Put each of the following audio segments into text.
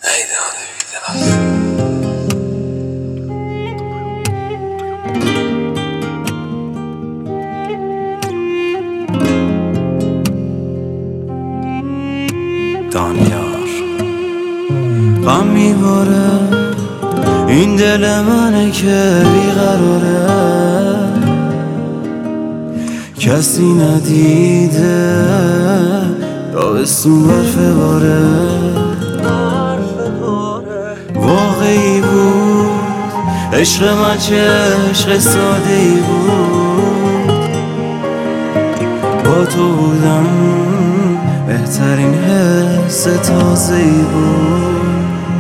دانیار غم میباره این دل منه که بیقراره، کسی ندیده تابستون برفه باره. واقعی بود عشق من، چه عشق ساده ای بود. با تو بودم بهترین حس تازه ای بود.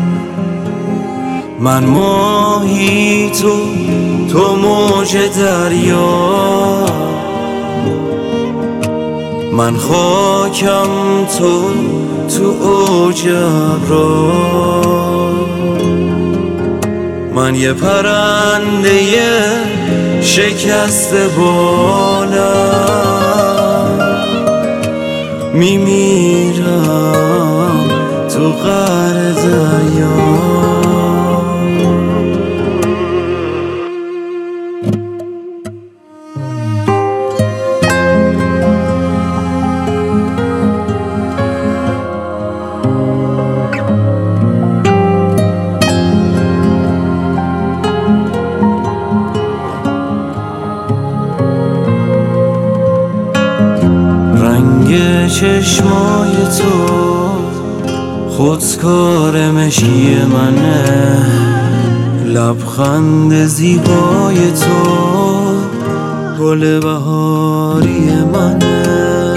من ماهی تو موج دریا، من خاکم تو اوج ابرار. من یه پرنده شکسته بالم، میمیرم تو قعر دریا. رنگ چشمای تو خودکار مشکی منه، لبخند زیبای تو گل بهاری منه.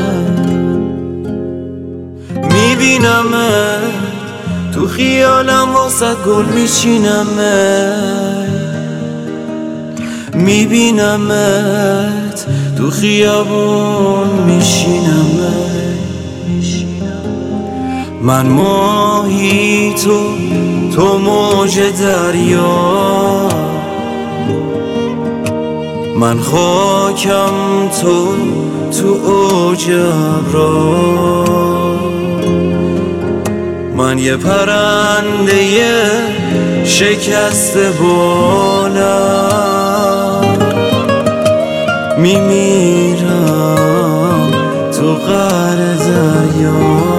میبینمه تو خیالم واسه گل میچینمه، میبینمت تو خیابون میشینمه. من ماهی تو موج دریا، من خاکم تو اوج ابرار. من یه پرنده شکسته بالم، میمیرم تو قعر دریا.